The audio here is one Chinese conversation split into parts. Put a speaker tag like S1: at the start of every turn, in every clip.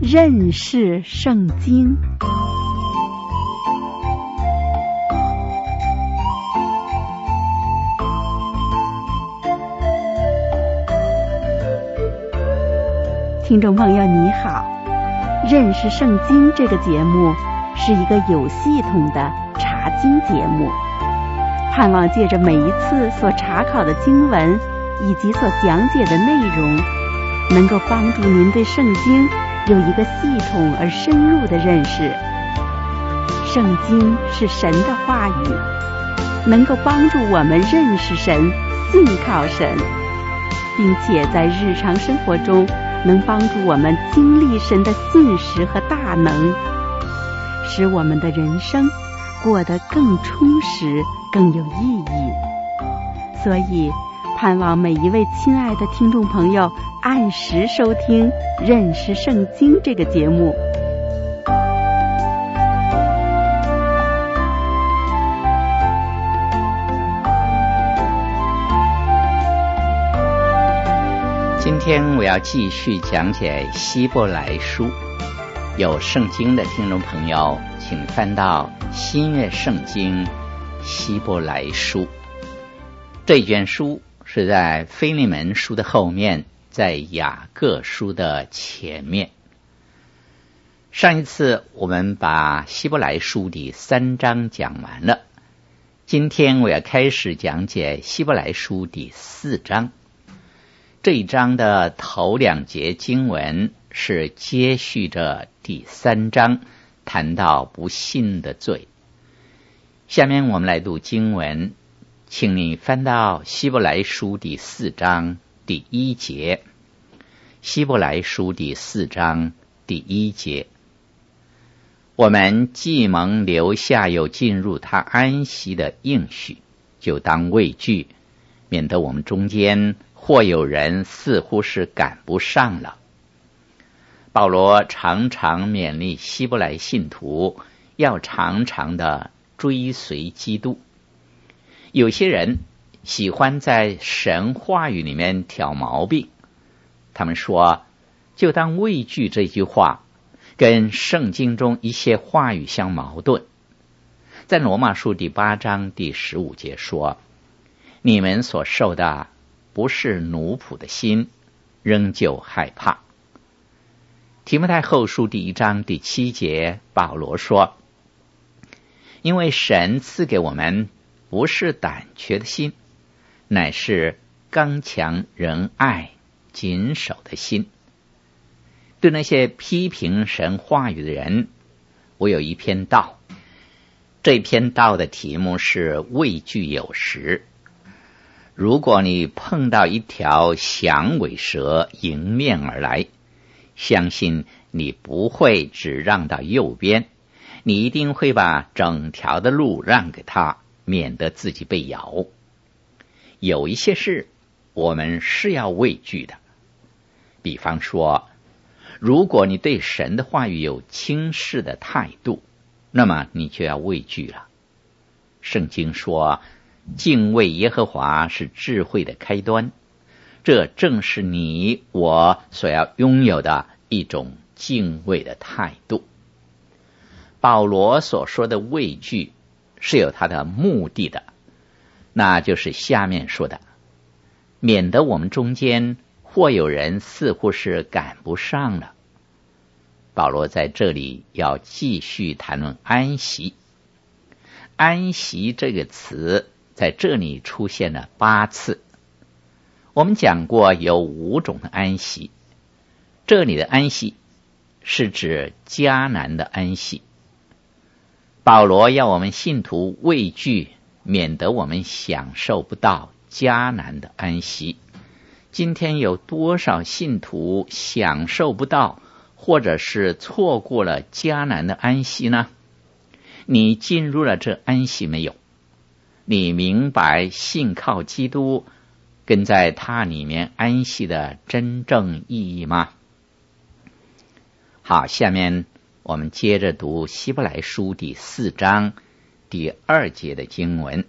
S1: 认识圣经。听众朋友你好，认识圣经这个节目是一个有系统的查经节目，盼望借着每一次所查考的经文以及所讲解的内容，能够帮助您对圣经有一个系统而深入的认识。圣经是神的话语，能够帮助我们认识神、信靠神，并且在日常生活中能帮助我们经历神的信实和大能，使我们的人生过得更充实、更有意义。所以盼望每一位亲爱的听众朋友按时收听《认识圣经》这个节目。
S2: 今天我要继续讲解希伯来书，有圣经的听众朋友请翻到新约圣经希伯来书。这卷书是在腓利门书的后面，在雅各书的前面。上一次我们把希伯来书第3章讲完了，今天我要开始讲解希伯来书第4章。这一章的头2节经文是接续着第3章谈到不信的罪。下面我们来读经文，请你翻到希伯来书第4章第1节。希伯来书第4章第1节，我们既蒙留下有进入他安息的应许，就当畏惧，免得我们中间或有人似乎是赶不上了。保罗常常勉励希伯来信徒要常常的追随基督。有些人喜欢在神话语里面挑毛病，他们说就当畏惧这句话跟圣经中一些话语相矛盾。在罗马书第8章第15节说，你们所受的不是奴仆的心，仍旧害怕。提摩太后书第1章第7节，保罗说，因为神赐给我们不是胆怯的心，乃是刚强仁爱谨守的心。对那些批评神话语的人，我有一篇道，这篇道的题目是畏惧有时。如果你碰到一条响尾蛇迎面而来，相信你不会只让到右边，你一定会把整条的路让给他，免得自己被咬。有一些事我们是要畏惧的，比方说，如果你对神的话语有轻视的态度，那么你就要畏惧了。圣经说，敬畏耶和华是智慧的开端，这正是你我所要拥有的一种敬畏的态度。保罗所说的畏惧是有他的目的的，那就是下面说的，免得我们中间或有人似乎是赶不上了。保罗在这里要继续谈论安息。安息这个词在这里出现了8次。我们讲过有5种的安息，这里的安息是指迦南的安息。保罗要我们信徒畏惧，免得我们享受不到迦南的安息。今天有多少信徒享受不到，或者是错过了迦南的安息呢？你进入了这安息没有？你明白信靠基督跟在他里面安息的真正意义吗？好，下面我们接着读希伯来书第4章第2节的经文。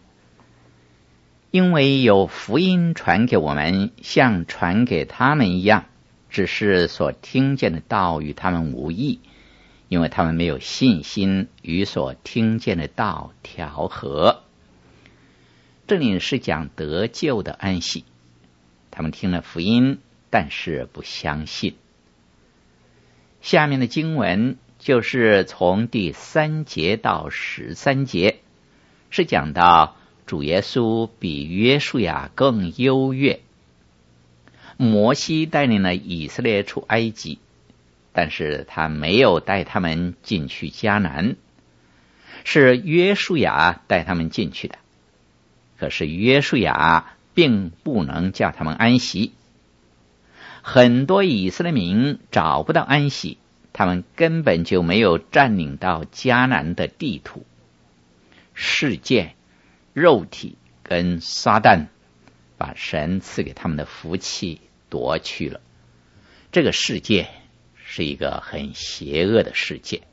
S2: 因为有福音传给我们，像传给他们一样， 只是所听见的道与他们无益，因为他们没有信心与所听见的道调和。这里是讲得救的安息，他们听了福音，但是不相信。下面的经文就是从第3节到13节，是讲到主耶稣比约书亚更优越。摩西带领了以色列出埃及，但是他没有带他们进去迦南，是约书亚带他们进去的。可是约书亚并不能叫他们安息，很多以色列民找不到安息，他们根本就没有占领到迦南的地土。世界、肉体跟撒旦把神赐给他们的福气夺去了。这个世界是一个很邪恶的世界。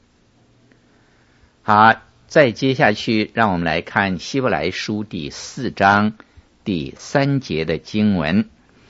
S2: 好，再接下去让我们来看希伯来书第4章第3节的经文。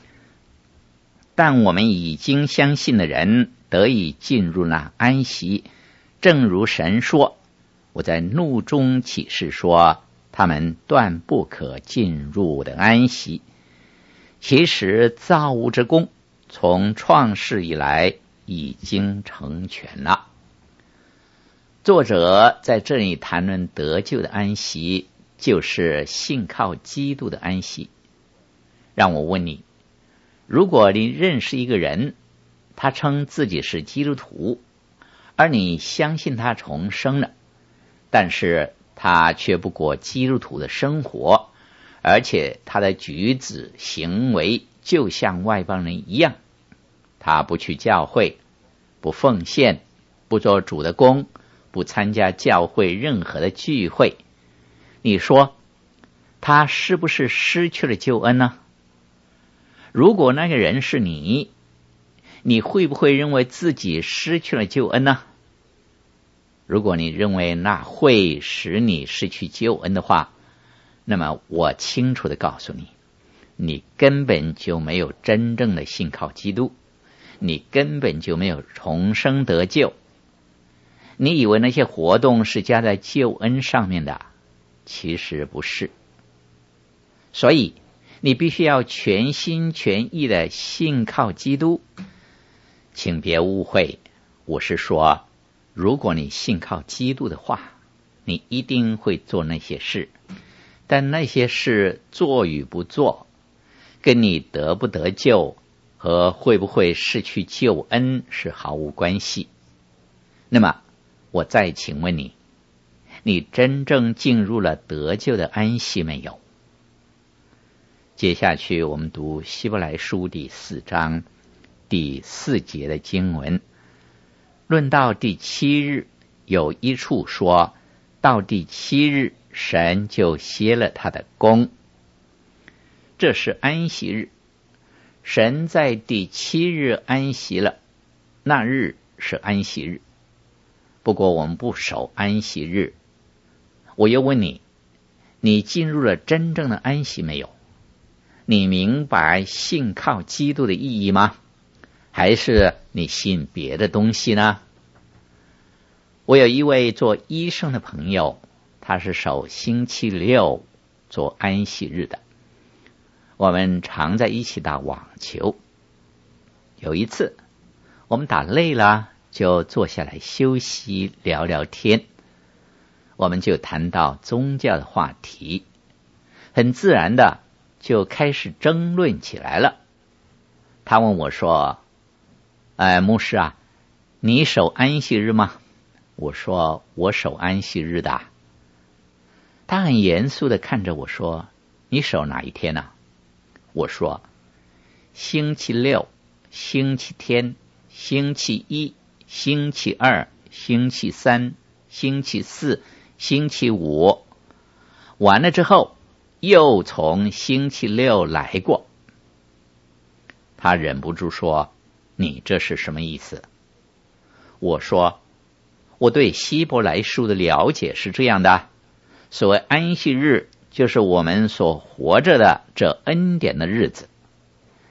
S2: 但我们已经相信的人得以进入那安息，正如神说，我在怒中起誓说，他们断不可进入我的安息。其实造物之功从创世以来已经成全了。作者在这里谈论得救的安息，就是信靠基督的安息。让我问你，如果你认识一个人，他称自己是基督徒，而你相信他重生了，但是他却不过基督徒的生活，而且他的举止行为就像外邦人一样，他不去教会，不奉献，不做主的工，不参加教会任何的聚会，你说他是不是失去了救恩呢？如果那个人是你会不会认为自己失去了救恩呢？如果你认为那会使你失去救恩的话，那么我清楚地告诉你，你根本就没有真正的信靠基督，你根本就没有重生得救。你以为那些活动是加在救恩上面的，其实不是。所以你必须要全心全意的信靠基督。请别误会，我是说，如果你信靠基督的话，你一定会做那些事，但那些事做与不做，跟你得不得救和会不会失去救恩是毫无关系。那么我再请问你，你真正进入了得救的安息没有？接下去我们读希伯来书第4章第4节的经文。论到第7日，有一处说，到第7日神就歇了他的工。这是安息日，神在第7日安息了，那日是安息日。不过我们不守安息日。我又问你，你进入了真正的安息没有？你明白信靠基督的意义吗？还是你信别的东西呢？我有一位做医生的朋友，他是守星期6做安息日的。我们常在一起打网球。有一次我们打累了，就坐下来休息聊聊天，我们就谈到宗教的话题，很自然的就开始争论起来了。他问我说，牧师啊，你守安息日吗？我说我守安息日的。他很严肃的看着我说，你守哪一天呢？我说星期6、星期天、星期1、星期2、星期3、星期4、星期5，完了之后又从星期6来过。他忍不住说，你这是什么意思？我说，我对希伯来书的了解是这样的，所谓安息日就是我们所活着的这恩典的日子。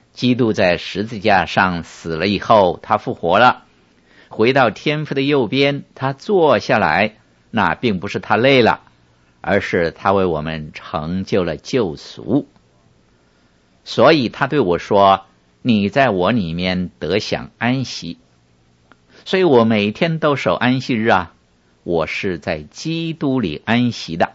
S2: 基督在十字架上死了以后，他复活了，回到天父的右边，他坐下来，那并不是他累了，而是他为我们成就了救赎。所以他对我说，你在我里面得享安息。所以我每天都守安息日啊，我是在基督里安息的。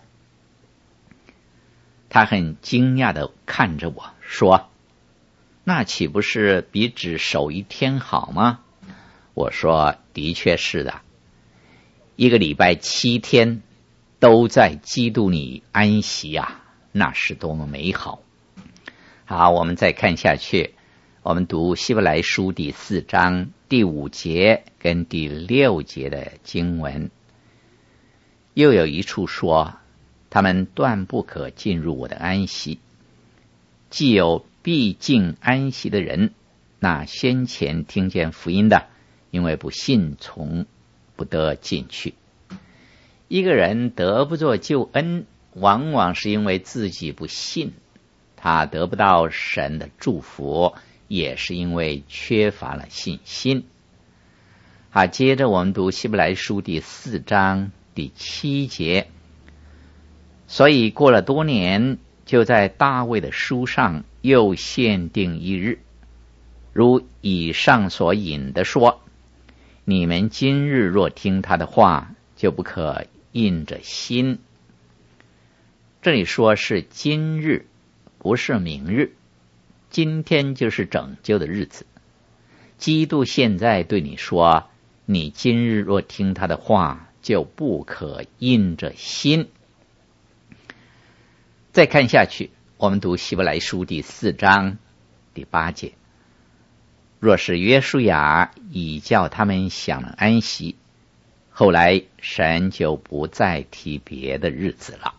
S2: 他很惊讶地看着我说，那岂不是比只守一天好吗？我说，的确是的，一个礼拜7天都在基督里安息啊，那是多么美好。好，我们再看下去，我们读希伯来书第4章第5节跟第6节的经文。又有一处说，他们断不可进入我的安息。既有必进安息的人，那先前听见福音的，因为不信从，不得进去。一个人得不着救恩，往往是因为自己不信，他得不到神的祝福，也是因为缺乏了信心。好，接着我们读希伯来书第4章第7节。所以过了多年，就在大卫的书上又限定一日，如以上所引的说，你们今日若听他的话，就不可硬着心。这里说是今日，不是明日，今天就是拯救的日子。基督现在对你说，你今日若听他的话，就不可硬着心。再看下去，我们读希伯来书第4章第8节。若是约书亚已叫他们享了安息，后来神就不再提别的日子了。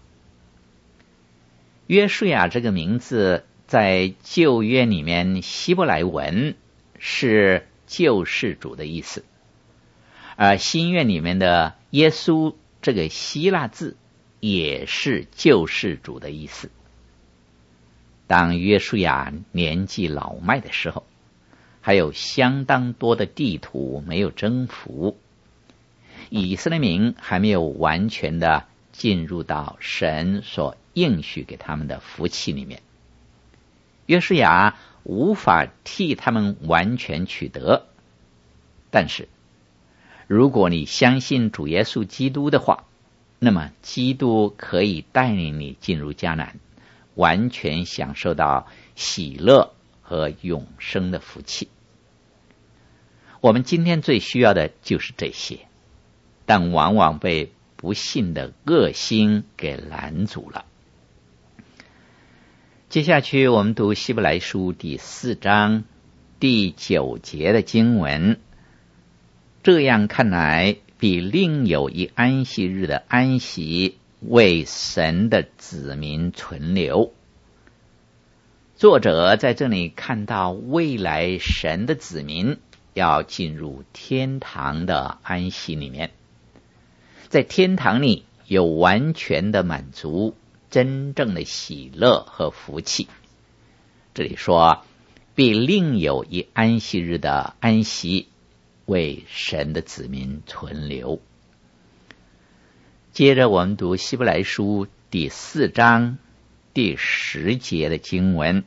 S2: 约书亚这个名字在旧约里面希伯来文是救世主的意思，而新约里面的耶稣这个希腊字也是救世主的意思。当约书亚年纪老迈的时候，还有相当多的地土没有征服，以色列民还没有完全的进入到神所应许给他们的福气里面，约书亚无法替他们完全取得。但是如果你相信主耶稣基督的话，那么基督可以带领你进入迦南，完全享受到喜乐和永生的福气。我们今天最需要的就是这些，但往往被不信的恶心给拦阻了。接下去我们读希伯来书第4章第9节的经文。这样看来，比另有一安息日的安息为神的子民存留。作者在这里看到未来神的子民要进入天堂的安息里面，在天堂里有完全的满足，真正的喜乐和福气。这里说，必另有一安息日的安息为神的子民存留。接着我们读希伯来书第4章第10节的经文。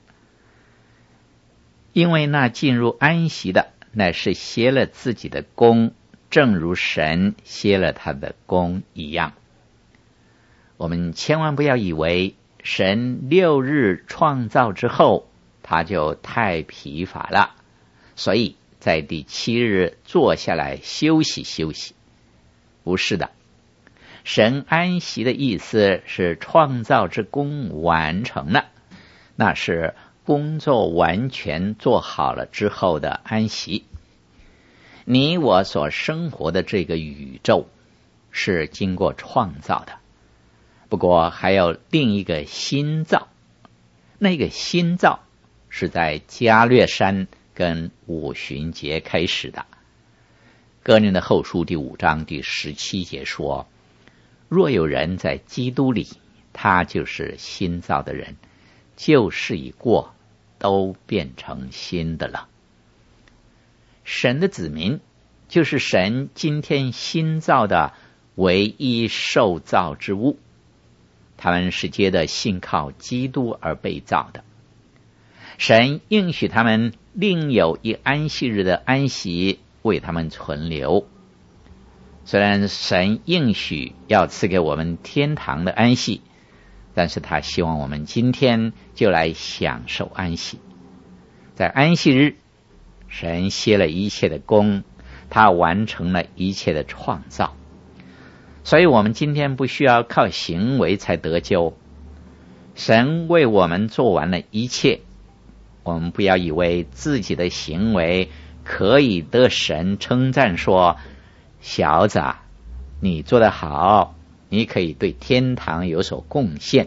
S2: 因为那进入安息的，乃是歇了自己的工，正如神歇了他的工一样。我们千万不要以为神6日创造之后，他就太疲乏了，所以在第7日坐下来休息休息。不是的，神安息的意思是创造之功完成了，那是工作完全做好了之后的安息。你我所生活的这个宇宙是经过创造的，不过还有另一个新造，那个新造是在加略山跟五旬节开始的。哥林多后书第5章第17节说，若有人在基督里，他就是新造的人，旧事已过， 都变成新的了。神的子民就是神今天新造的唯一受造之物，他们是借着信靠基督而被造的。神应许他们另有一安息日的安息为他们存留。虽然神应许要赐给我们天堂的安息，但是他希望我们今天就来享受安息。在安息日，神歇了一切的工，他完成了一切的创造。所以我们今天不需要靠行为才得救，神为我们做完了一切。我们不要以为自己的行为可以得神称赞，说小子，你做得好，你可以对天堂有所贡献。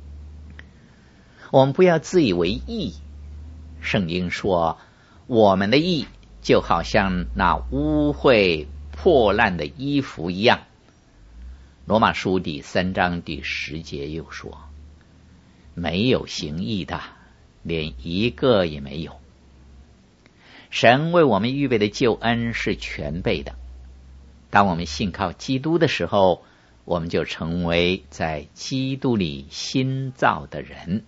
S2: 我们不要自以为义。圣经说我们的义就好像那污秽破烂的衣服一样。罗马书第3章第10节又说，没有行义的，连一个也没有。神为我们预备的救恩是全备的。当我们信靠基督的时候，我们就成为在基督里新造的人。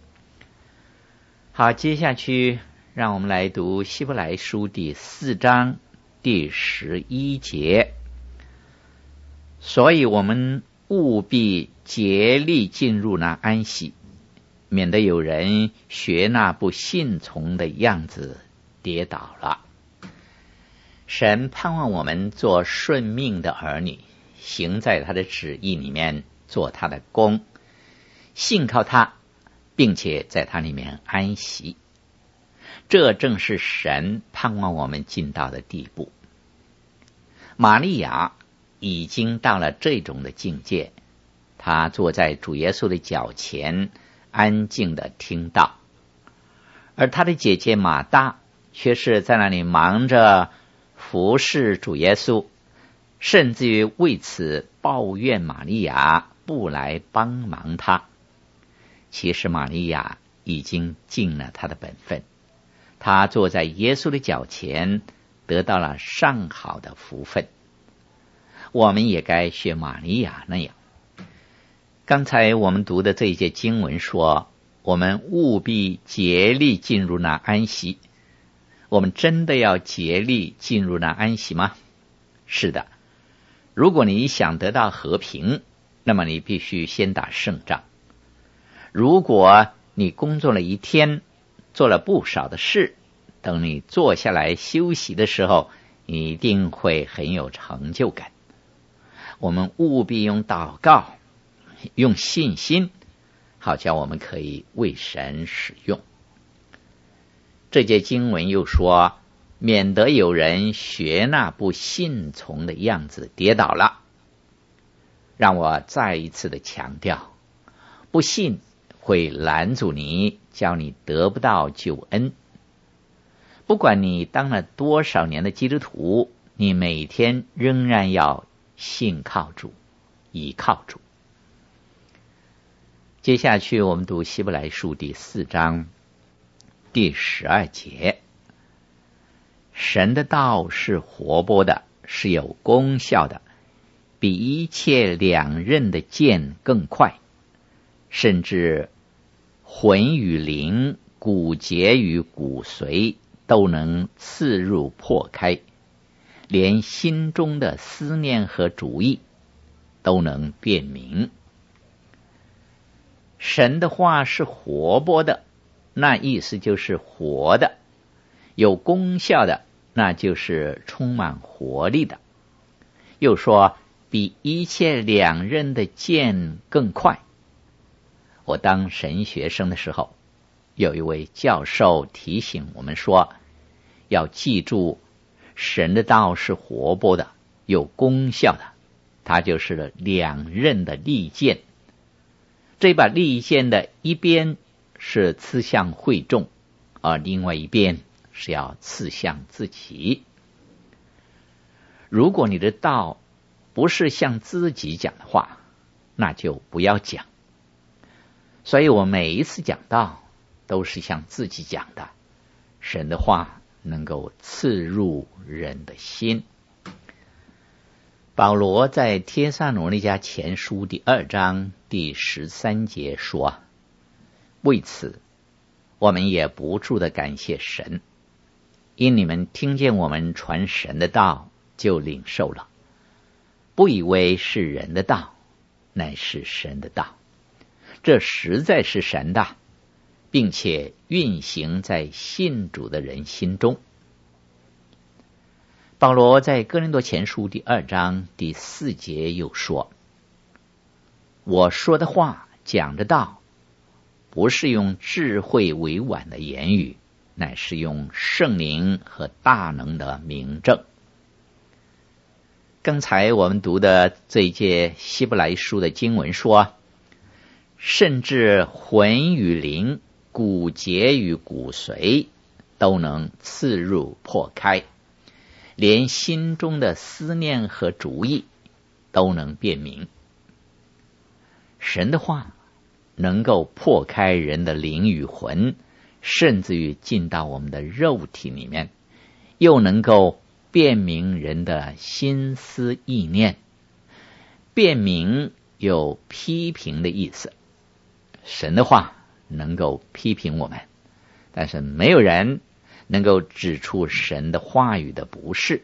S2: 好，接下去让我们来读希伯来书第4章第11节。所以我们务必竭力进入那安息，免得有人学那不信从的样子跌倒了。神盼望我们做顺命的儿女，行在他的旨意里面，做他的工，信靠他，并且在他里面安息。这正是神盼望我们进到的地步。玛利亚已经到了这种的境界，她坐在主耶稣的脚前，安静的听道，而她的姐姐马大却是在那里忙着服侍主耶稣，甚至于为此抱怨玛利亚不来帮忙她。其实玛利亚已经尽了她的本分，她坐在耶稣的脚前，得到了上好的福分。我们也该学玛利亚那样。刚才我们读的这一节经文说，我们务必竭力进入那安息。我们真的要竭力进入那安息吗？是的。如果你想得到和平，那么你必须先打胜仗。如果你工作了一天，做了不少的事，等你坐下来休息的时候，你一定会很有成就感。我们务必用祷告，用信心，好叫我们可以为神使用。这节经文又说，免得有人学那不信从的样子跌倒了。让我再一次的强调，不信会拦阻你，叫你得不到救恩。不管你当了多少年的基督徒，你每天仍然要信靠主，倚靠主。接下去我们读希伯来书第4章第12节。神的道是活泼的，是有功效的，比一切两刃的剑更快，甚至魂与灵、骨节与骨髓都能刺入破开，连心中的思念和主意都能辨明。神的话是活泼的，那意思就是活的；有功效的，那就是充满活力的。又说比一切两刃的剑更快。我当神学生的时候，有一位教授提醒我们说，要记住神的道是活泼的，有功效的，它就是两刃的利剑。这把利剑的一边是刺向会众，而另外一边是要刺向自己。如果你的道不是向自己讲的话，那就不要讲。所以我每一次讲道都是向自己讲的，神的话能够刺入人的心。保罗在帖撒罗尼迦前书第2章第13节说，为此我们也不住地感谢神，因你们听见我们传神的道，就领受了，不以为是人的道，乃是神的道，这实在是神的，并且运行在信主的人心中。保罗在哥林多前书第2章第4节又说，我说的话讲的道，不是用智慧委婉的言语，乃是用圣灵和大能的明证。刚才我们读的这一节希伯来书的经文说，甚至魂与灵、骨节与骨髓都能刺入破开，连心中的思念和主意都能辨明。神的话能够破开人的灵与魂，甚至于进到我们的肉体里面，又能够辨明人的心思意念。辨明有批评的意思，神的话能够批评我们，但是没有人能够指出神的话语的不是。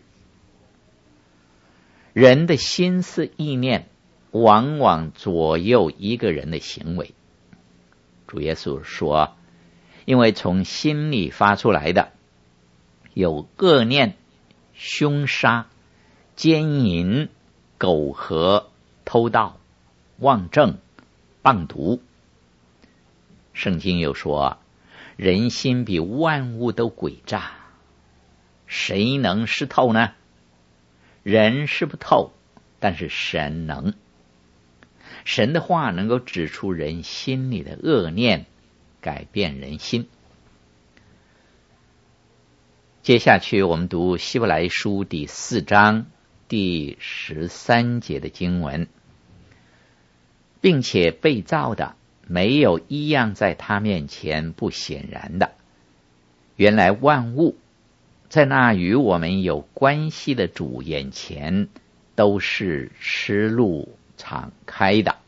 S2: 人的心思意念往往左右一个人的行为。主耶稣说，因为从心里发出来的有恶念、凶杀、奸淫、苟合、偷盗、妄证、谤毒。圣经又说，人心比万物都诡诈，谁能识透呢？人识不透，但是神能。神的话能够指出人心里的恶念，改变人心。接下去我们读希伯来书第4章第13节的经文，并且被造的没有一样在他面前不显然的，原来万物在那与我们有关系的主眼前都是赤露敞开的。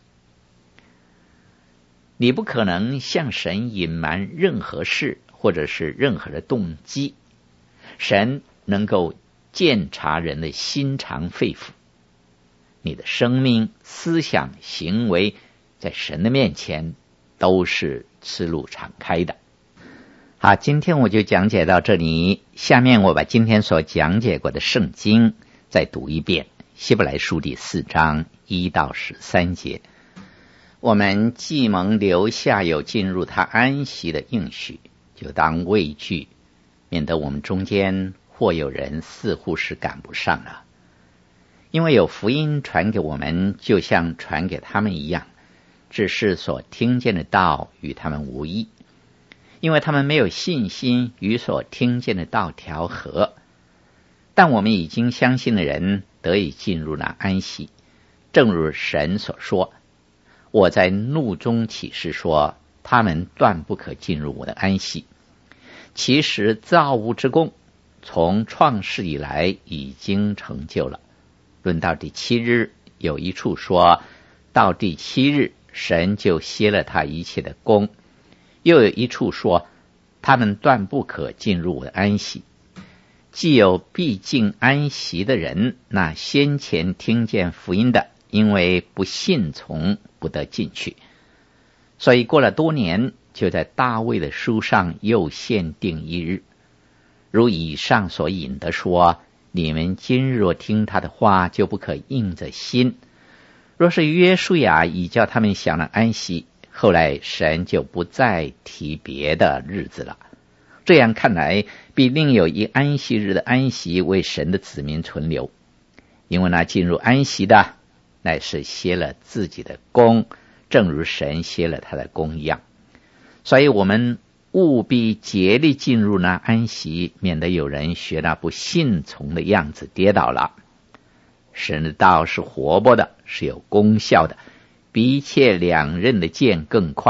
S2: 你不可能向神隐瞒任何事或者是任何的动机，神能够鉴察人的心肠肺腑，你的生命、思想、行为在神的面前都是赤露敞开的。好，今天我就讲解到这里，下面我把今天所讲解过的圣经再读一遍，希伯来书第4章1到13节。我们既蒙留下有进入他安息的应许，就当畏惧，免得我们中间或有人似乎是赶不上了。因为有福音传给我们，就像传给他们一样，只是所听见的道与他们无异，因为他们没有信心与所听见的道调和。但我们已经相信的人得以进入那安息，正如神所说，我在怒中起誓说，他们断不可进入我的安息。其实造物之功从创世以来已经成就了。论到第7日，有一处说，到第7日神就歇了他一切的功。又有一处说，他们断不可进入我的安息。既有必进安息的人，那先前听见福音的，因为不信从，不得进去。所以过了多年，就在大卫的书上又限定一日，如以上所引的说，你们今日若听他的话，就不可硬着心。若是约书亚已叫他们享了安息，后来神就不再提别的日子了。这样看来，必另有一安息日的安息为神的子民存留，因为那进入安息的，乃是歇了自己的功，正如神歇了他的功一样。所以我们务必竭力进入那安息，免得有人学那不信从的样子跌倒了。神的道是活泼的，是有功效的，比一切两刃的剑更快，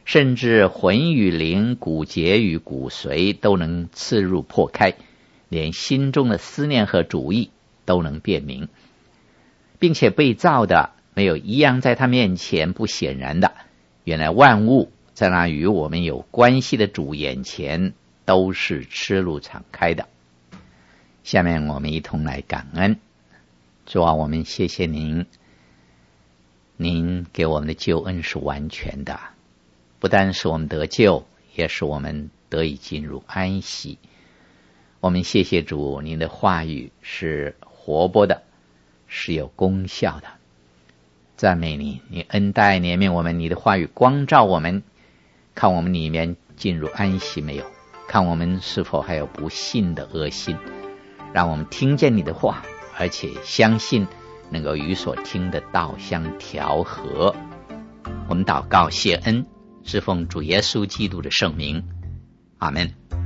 S2: 甚至魂与灵、骨节与骨髓都能刺入破开，连心中的思念和主意都能辨明，并且被造的没有一样在他面前不显然的。原来万物在那与我们有关系的主眼前都是赤露敞开的。下面我们一同来感恩。主啊，我们谢谢您，您给我们的救恩是完全的，不单是我们得救，也是我们得以进入安息。我们谢谢主，您的话语是活泼的，是有功效的。赞美你，你恩待怜悯我们，你的话语光照我们，看我们里面进入安息没有，看我们是否还有不信的恶心，让我们听见你的话，而且相信能够与所听的道相调和。我们祷告谢恩，是奉主耶稣基督的圣名，阿们。